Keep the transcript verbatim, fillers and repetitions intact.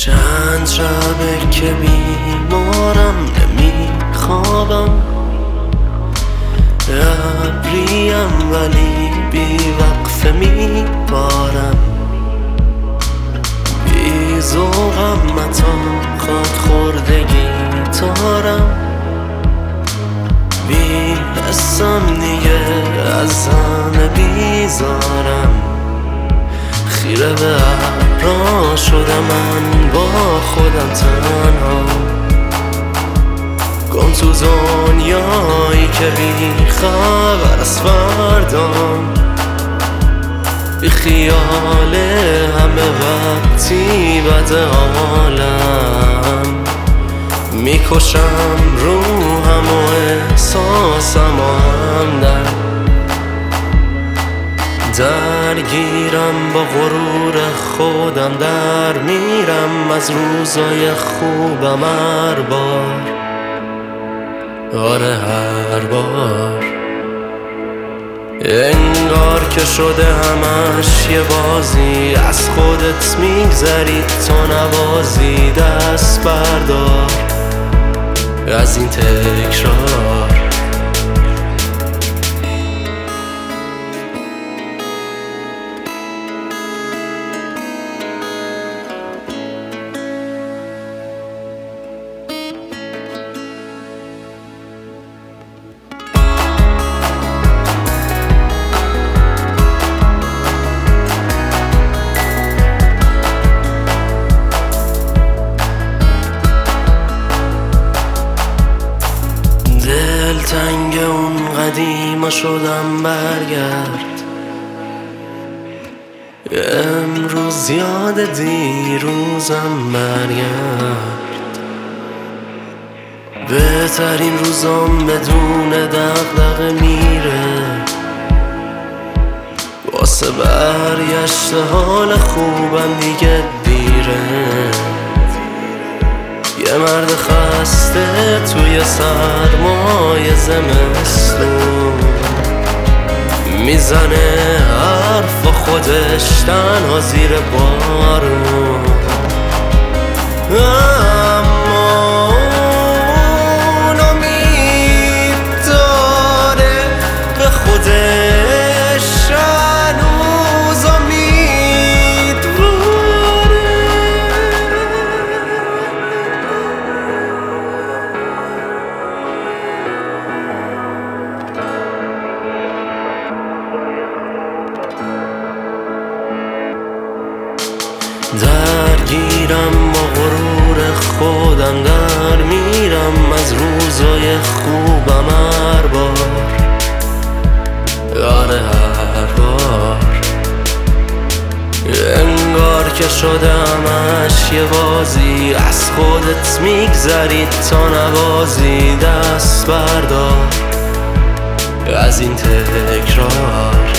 چند شبه که بیمارم نمیخوابم، ابریم ولی بی وقفه میبارم، بی ذوقم متا خاک خوردگی تارم، بی حسم دیگه از همه بیزارم، خیره به ابرا شدم من با خودم تنها، گم تو دنیایی که بی خبر از فردام، بی خیال همه وقتی بد حالم، میکشم روحم و احساسم و همدم، درگیرم با غرور خودم، در میرم از روزای خوبم هر بار، آره هر بار، انگار که شده همش یه بازی، از خودت میگذری تو نوازی، دست بردار از این تکرار. دلتنگ اون قدیما شدم برگرد، امروز یاد دیروزم برگرد، بهترین روزام بدون دغدغه میره، واسه برگشت حال خوبم دیگه دیره، یه مرد خسته توی سرمای زمستون، میزنه حرف خودش تنها زیر بارون، اما اون امید داره به خودش، هنوز درگیرم با غرور خودم، در میرم از روزای خوبم هر بار، آره هر بار، انگار که شده همش یه بازی، از خودت میگذری تا نوازی، دست بردار از این تکرار.